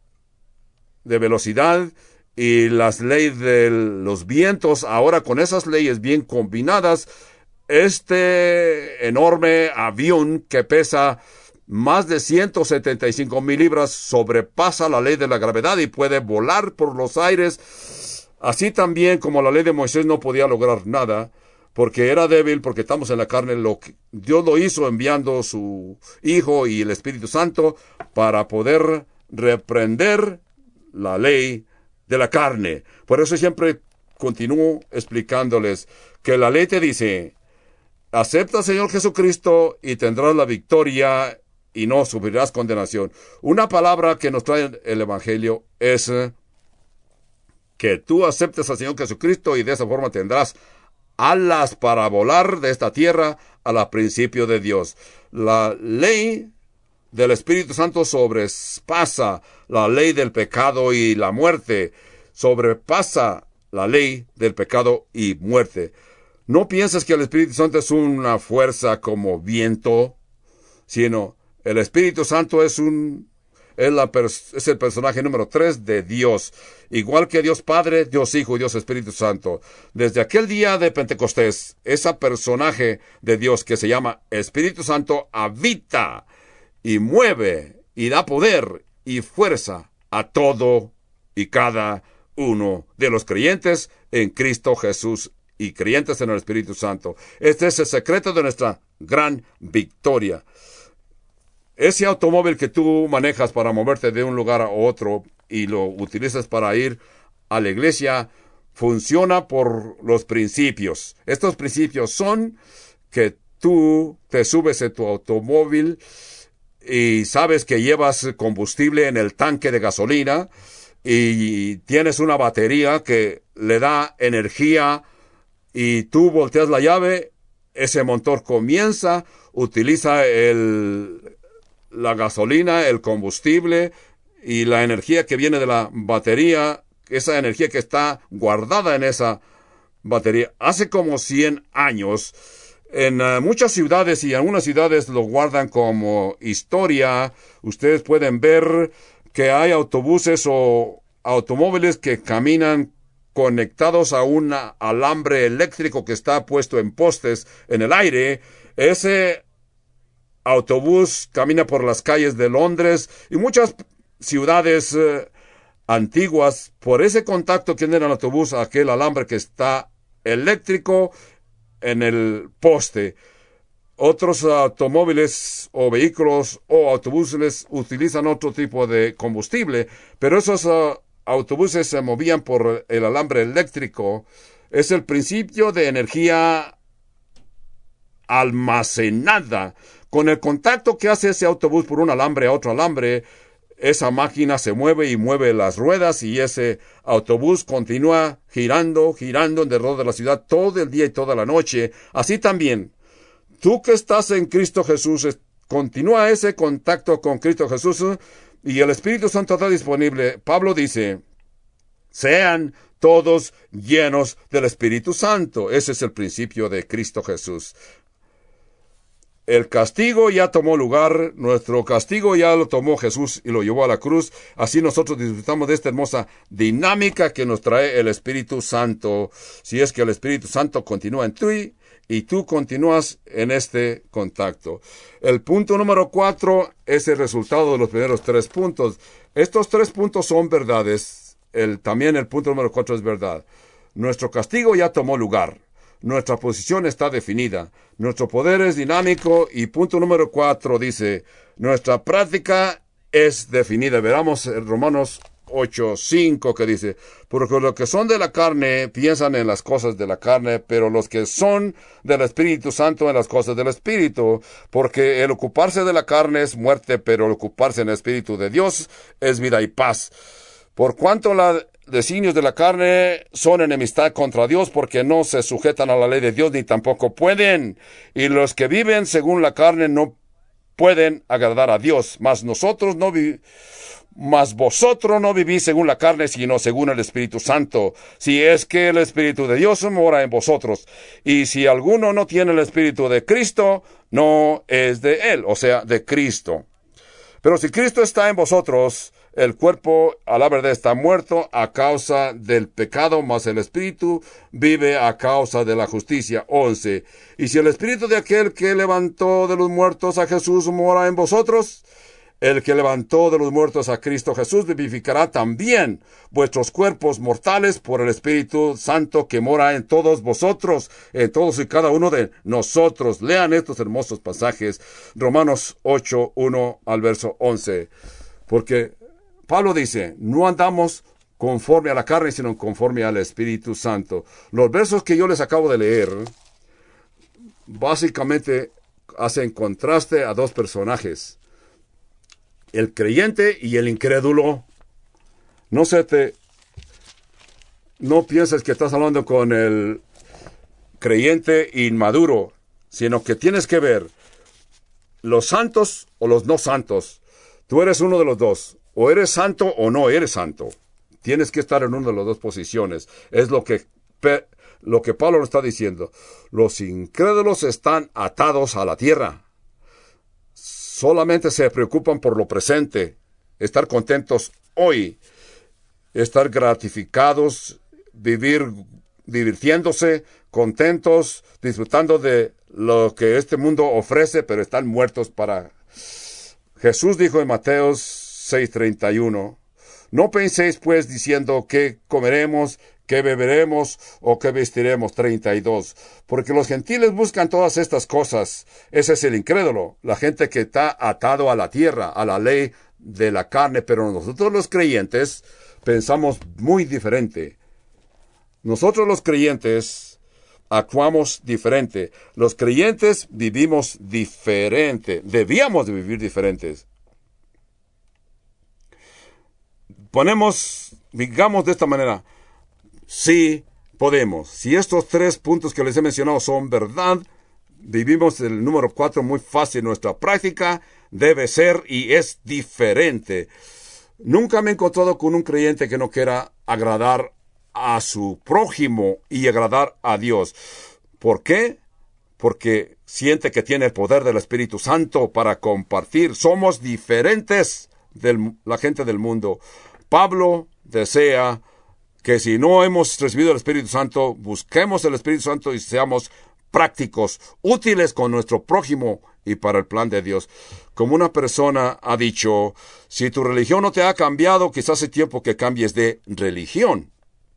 de velocidad y las leyes de los vientos. Ahora, con esas leyes bien combinadas, este enorme avión que pesa más de ciento setenta y cinco mil libras sobrepasa la ley de la gravedad y puede volar por los aires. Así también como la ley de Moisés no podía lograr nada, porque era débil, porque estamos en la carne, lo que Dios lo hizo enviando su Hijo y el Espíritu Santo para poder reprender la ley de la carne. Por eso siempre continúo explicándoles que la ley te dice: acepta al Señor Jesucristo y tendrás la victoria y no sufrirás condenación. Una palabra que nos trae el Evangelio es que tú aceptes al Señor Jesucristo y de esa forma tendrás alas para volar de esta tierra a la principio de Dios. La ley del Espíritu Santo sobrepasa la ley del pecado y la muerte. Sobrepasa la ley del pecado y muerte. No pienses que el Espíritu Santo es una fuerza como viento, sino el Espíritu Santo es un es, la, es el personaje número tres de Dios. Igual que Dios Padre, Dios Hijo y Dios Espíritu Santo. Desde aquel día de Pentecostés, ese personaje de Dios que se llama Espíritu Santo habita y mueve y da poder y fuerza a todo y cada uno de los creyentes en Cristo Jesús y creyentes en el Espíritu Santo. Este es el secreto de nuestra gran victoria. Ese automóvil que tú manejas para moverte de un lugar a otro y lo utilizas para ir a la iglesia, funciona por los principios. Estos principios son que tú te subes en tu automóvil y sabes que llevas combustible en el tanque de gasolina y tienes una batería que le da energía y tú volteas la llave, ese motor comienza, utiliza el, la gasolina, el combustible y la energía que viene de la batería, esa energía que está guardada en esa batería. Hace como cien años, en uh, muchas ciudades y en algunas ciudades lo guardan como historia. Ustedes pueden ver que hay autobuses o automóviles que caminan conectados a un alambre eléctrico que está puesto en postes en el aire. Ese autobús camina por las calles de Londres y muchas ciudades eh, antiguas. Por ese contacto que tiene el autobús a aquel alambre que está eléctrico en el poste. Otros automóviles o vehículos o autobuses utilizan otro tipo de combustible, pero esos uh, autobuses se movían por el alambre eléctrico. Es el principio de energía almacenada. Con el contacto que hace ese autobús por un alambre a otro alambre, esa máquina se mueve y mueve las ruedas y ese autobús continúa girando, girando en derredor de la ciudad todo el día y toda la noche. Así también, tú que estás en Cristo Jesús, continúa ese contacto con Cristo Jesús y el Espíritu Santo está disponible. Pablo dice: sean todos llenos del Espíritu Santo. Ese es el principio de Cristo Jesús. El castigo ya tomó lugar, nuestro castigo ya lo tomó Jesús y lo llevó a la cruz. Así nosotros disfrutamos de esta hermosa dinámica que nos trae el Espíritu Santo. Si es que el Espíritu Santo continúa en ti y tú continúas en este contacto. El punto número cuatro es el resultado de los primeros tres puntos. Estos tres puntos son verdades. El, también el punto número cuatro es verdad. Nuestro castigo ya tomó lugar. Nuestra posición está definida. Nuestro poder es dinámico. Y punto número cuatro dice: nuestra práctica es definida. Veramos en Romanos ocho cinco que dice: porque los que son de la carne piensan en las cosas de la carne, pero los que son del Espíritu Santo en las cosas del Espíritu. Porque el ocuparse de la carne es muerte, pero el ocuparse en el Espíritu de Dios es vida y paz. Por cuanto la designios de la carne son enemistad contra Dios, porque no se sujetan a la ley de Dios, ni tampoco pueden. Y los que viven según la carne no pueden agradar a Dios, mas nosotros no vi Mas vosotros no vivís según la carne, sino según el Espíritu Santo, si es que el Espíritu de Dios mora en vosotros. Y si alguno no tiene el Espíritu de Cristo, no es de él, o sea, de Cristo. Pero si Cristo está en vosotros, el cuerpo a la verdad está muerto a causa del pecado, mas el Espíritu vive a causa de la justicia. once. Y si el Espíritu de aquel que levantó de los muertos a Jesús mora en vosotros, el que levantó de los muertos a Cristo Jesús vivificará también vuestros cuerpos mortales por el Espíritu Santo que mora en todos vosotros, en todos y cada uno de nosotros. Lean estos hermosos pasajes, Romanos ocho, uno al verso once. Porque Pablo dice, no andamos conforme a la carne, sino conforme al Espíritu Santo. Los versos que yo les acabo de leer, básicamente hacen contraste a dos personajes, el creyente y el incrédulo. No se te, no pienses que estás hablando con el creyente inmaduro, sino que tienes que ver los santos o los no santos. Tú eres uno de los dos. O eres santo o no eres santo. Tienes que estar en una de las dos posiciones. Es lo que, lo que Pablo nos está diciendo. Los incrédulos están atados a la tierra. Solamente se preocupan por lo presente, estar contentos hoy, estar gratificados, vivir divirtiéndose, contentos, disfrutando de lo que este mundo ofrece, pero están muertos para... Jesús dijo en Mateo seis treinta y uno, no penséis pues diciendo qué comeremos, qué beberemos o qué vestiremos. treinta y dos. Porque los gentiles buscan todas estas cosas. Ese es el incrédulo, la gente que está atado a la tierra, a la ley de la carne. Pero nosotros los creyentes pensamos muy diferente. Nosotros los creyentes actuamos diferente. Los creyentes vivimos diferente. Debíamos de vivir diferentes. Ponemos, digamos de esta manera, sí podemos. Si estos tres puntos que les he mencionado son verdad, vivimos el número cuatro muy fácil. Nuestra práctica debe ser y es diferente. Nunca me he encontrado con un creyente que no quiera agradar a su prójimo y agradar a Dios. ¿Por qué? Porque siente que tiene el poder del Espíritu Santo para compartir. Somos diferentes de la gente del mundo. Pablo desea que si no hemos recibido el Espíritu Santo, busquemos el Espíritu Santo y seamos prácticos, útiles con nuestro prójimo y para el plan de Dios. Como una persona ha dicho, si tu religión no te ha cambiado, quizás es tiempo que cambies de religión.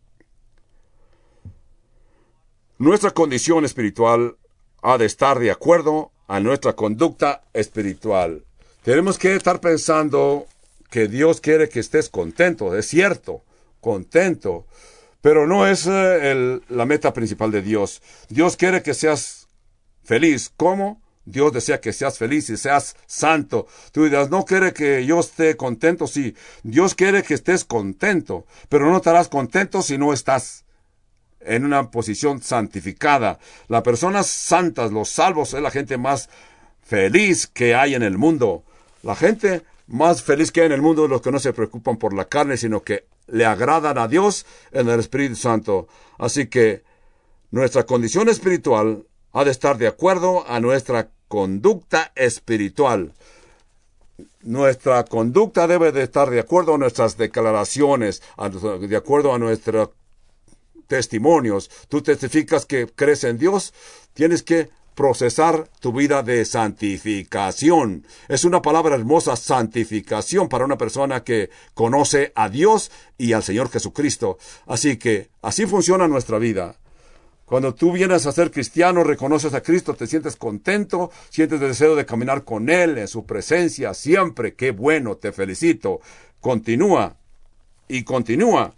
Nuestra condición espiritual ha de estar de acuerdo a nuestra conducta espiritual. Tenemos que estar pensando que Dios quiere que estés contento, es cierto, contento, pero no es eh, el, la meta principal de Dios. Dios quiere que seas feliz. ¿Cómo? Dios desea que seas feliz y seas santo. Tú dirás, no quiere que yo esté contento. Sí, Dios quiere que estés contento, pero no estarás contento si no estás en una posición santificada. Las personas santas, los salvos, es la gente más feliz que hay en el mundo. La gente más feliz que hay en el mundo es los que no se preocupan por la carne, sino que le agradan a Dios en el Espíritu Santo. Así que nuestra condición espiritual ha de estar de acuerdo a nuestra conducta espiritual. Nuestra conducta debe de estar de acuerdo a nuestras declaraciones, de acuerdo a nuestros testimonios. Tú testificas que crees en Dios, tienes que procesar tu vida de santificación. Es una palabra hermosa, santificación, para una persona que conoce a Dios y al Señor Jesucristo. Así que así funciona nuestra vida. Cuando tú vienes a ser cristiano, reconoces a Cristo, te sientes contento, sientes el deseo de caminar con Él, en su presencia, siempre. ¡Qué bueno! Te felicito. Continúa y continúa.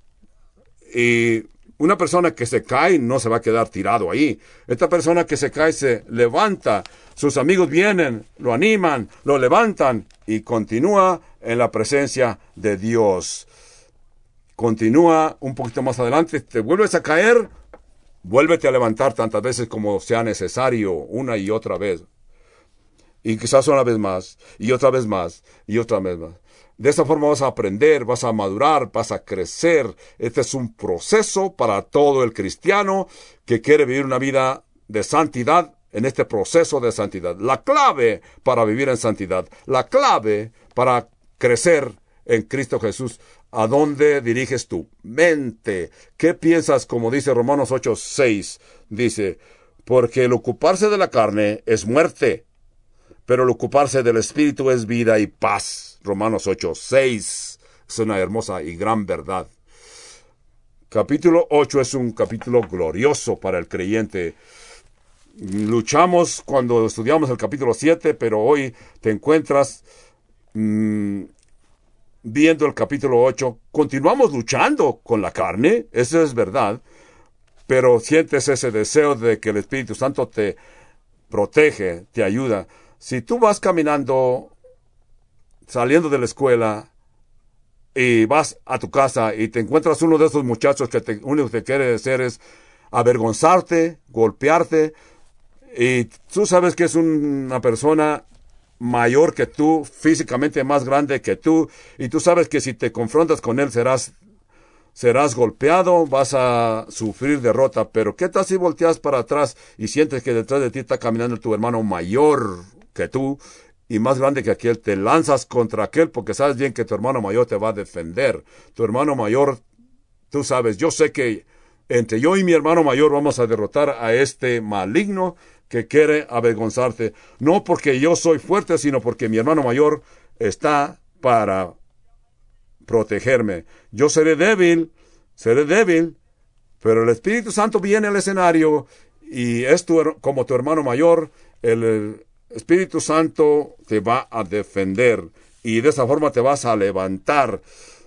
Y una persona que se cae no se va a quedar tirado ahí. Esta persona que se cae se levanta. Sus amigos vienen, lo animan, lo levantan y continúa en la presencia de Dios. Continúa un poquito más adelante. Te vuelves a caer, vuélvete a levantar tantas veces como sea necesario, una y otra vez. Y quizás una vez más, y otra vez más, y otra vez más. De esa forma vas a aprender, vas a madurar, vas a crecer. Este es un proceso para todo el cristiano que quiere vivir una vida de santidad en este proceso de santidad. La clave para vivir en santidad, la clave para crecer en Cristo Jesús. ¿A dónde diriges tu mente? ¿Qué piensas? Como dice Romanos ocho seis, dice, porque el ocuparse de la carne es muerte, pero el ocuparse del Espíritu es vida y paz. Romanos ocho seis. Es una hermosa y gran verdad. Capítulo ocho es un capítulo glorioso para el creyente. Luchamos cuando estudiamos el capítulo siete, pero hoy te encuentras mmm, viendo el capítulo ocho. Continuamos luchando con la carne, eso es verdad, pero sientes ese deseo de que el Espíritu Santo te protege, te ayuda. Si tú vas caminando, saliendo de la escuela, y vas a tu casa y te encuentras uno de esos muchachos que te, único que quiere hacer es avergonzarte, golpearte, y tú sabes que es una persona mayor que tú, físicamente más grande que tú, y tú sabes que si te confrontas con él serás, serás golpeado, vas a sufrir derrota. Pero ¿qué tal si volteas para atrás y sientes que detrás de ti está caminando tu hermano mayor que tú y más grande que aquel? Te lanzas contra aquel porque sabes bien que tu hermano mayor te va a defender. Tu hermano mayor, tú sabes, yo sé que entre yo y mi hermano mayor vamos a derrotar a este maligno que quiere avergonzarte. No porque yo soy fuerte, sino porque mi hermano mayor está para protegerme. Yo seré débil, seré débil, pero el Espíritu Santo viene al escenario y es tu, como tu hermano mayor, el, el Espíritu Santo te va a defender y de esa forma te vas a levantar.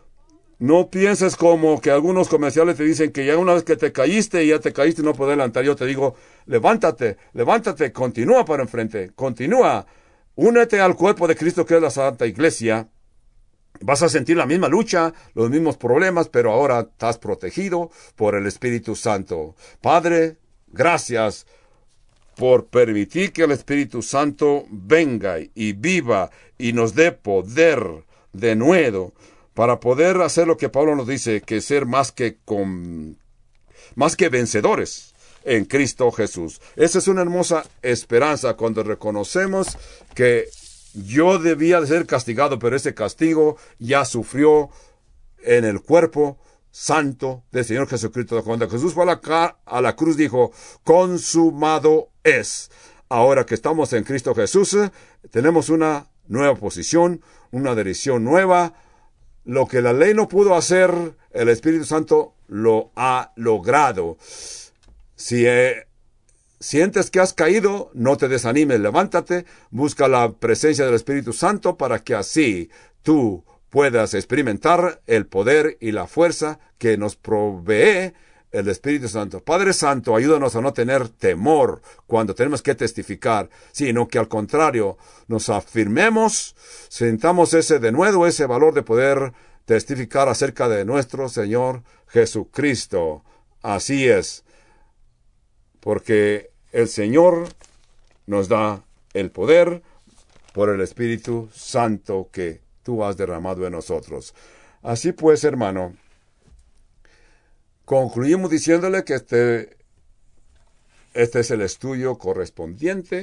No pienses como que algunos comerciales te dicen que ya una vez que te caíste y ya te caíste y no puedes levantar. Yo te digo, levántate, levántate, continúa para enfrente, continúa. Únete al cuerpo de Cristo que es la Santa Iglesia. Vas a sentir la misma lucha, los mismos problemas, pero ahora estás protegido por el Espíritu Santo. Padre, gracias por permitir que el Espíritu Santo venga y viva y nos dé poder de nuevo para poder hacer lo que Pablo nos dice, que ser más que con, más que vencedores en Cristo Jesús. Esa es una hermosa esperanza cuando reconocemos que yo debía de ser castigado, pero ese castigo ya sufrió en el cuerpo santo del Señor Jesucristo. Cuando Jesús fue a la, a la cruz dijo, consumado es. Ahora que estamos en Cristo Jesús, tenemos una nueva posición, una dirección nueva. Lo que la ley no pudo hacer, el Espíritu Santo lo ha logrado. Si eh, sientes que has caído, no te desanimes, levántate, busca la presencia del Espíritu Santo para que así tú puedas experimentar el poder y la fuerza que nos provee el Espíritu Santo. Padre Santo, ayúdanos a no tener temor cuando tenemos que testificar, sino que al contrario, nos afirmemos, sintamos ese denuedo, ese valor de poder testificar acerca de nuestro Señor Jesucristo. Así es, porque el Señor nos da el poder por el Espíritu Santo que tú has derramado en nosotros. Así pues, hermano, concluimos diciéndole que este, este es el estudio correspondiente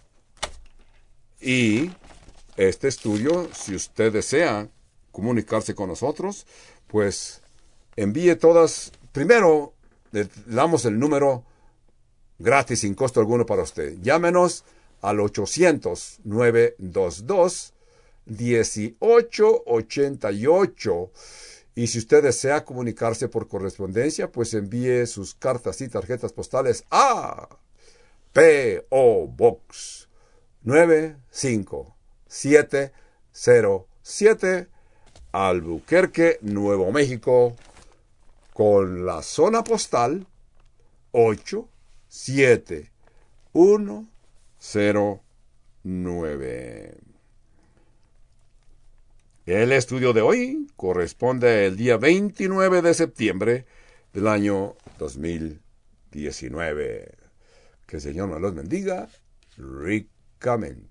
y este estudio, si usted desea comunicarse con nosotros, pues envíe todas. Primero, le damos el número gratis sin costo alguno para usted. Llámenos al ochocientos, nueve dos dos, dieciocho ochenta y ocho. Y si usted desea comunicarse por correspondencia, pues envíe sus cartas y tarjetas postales a P O Box nueve cinco siete cero siete, Albuquerque, Nuevo México, con la zona postal ocho siete uno cero nueve. El estudio de hoy corresponde al día veintinueve de septiembre del año dos mil diecinueve. Que el Señor nos los bendiga ricamente.